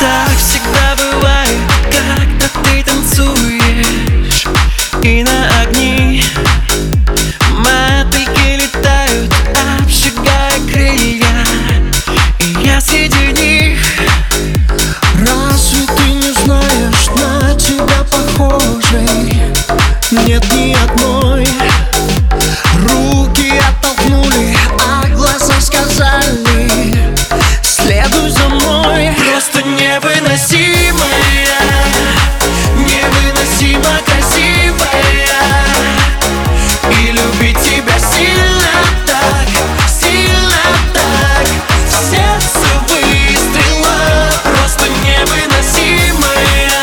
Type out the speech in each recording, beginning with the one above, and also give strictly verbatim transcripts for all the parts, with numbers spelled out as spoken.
Так всегда бывает, когда ты танцуешь, и на огни мотыльки летают, обжигая крылья, и я среди них. Разве ты не знаешь, на тебя похожей нет ни одной? Руки оттолкнули, а глаза сказали: следуй за мной. Просто невыносимая, невыносимо красивая, и любить тебя сильно так, сильно так, в сердце выстрела. Просто невыносимая,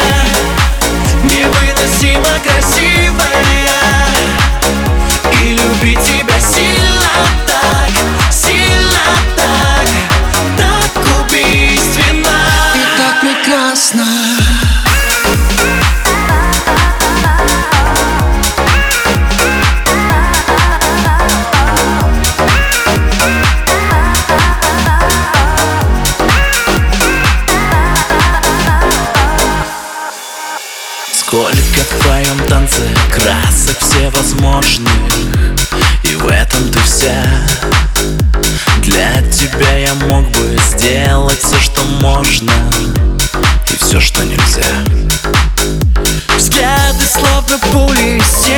невыносимо красивая, и любить тебя сильно так, сильно так, так убийственно И так прекрасно. Сколько в твоем танце красок всевозможных, и в этом ты вся. Для тебя я мог бы сделать все, что можно, и все, что нельзя. Взгляды словно пули,